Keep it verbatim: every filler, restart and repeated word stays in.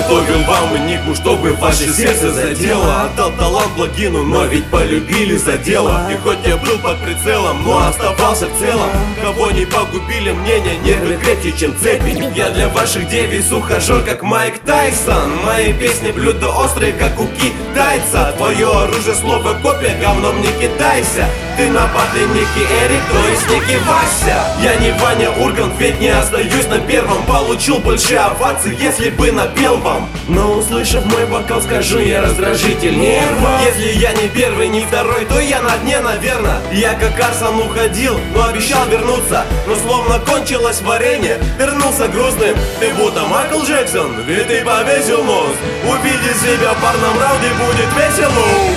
Готовил вам энигму, чтобы ваше сердце задело. Отдал талант Благину, но ведь полюбили за дело. И хоть я был под прицелом, но оставался в целом. Кого не погубили мнения, нервы крепче, чем цепи. Я для ваших девиц ухажер, как Майк Тайсон. Мои песни блюда острые, как у китайца. Твое оружие слово копия, говном не кидайся. Ты нападенник Эрик, то есть некий Вася. Я не Ваня Ургант, ведь не остаюсь на первом. Получил больше оваций, если бы напел вам. Но услышав мой вокал, скажу я раздражитель нерва. Если я не первый, не второй, то я на дне, наверно. Я как Арсон уходил, но обещал вернуться. Но словно кончилось варенье, вернулся грустным. Ты будто Майкл Джексон, ведь ты повесил нос. Увидеть себя в парном раунде будет весело.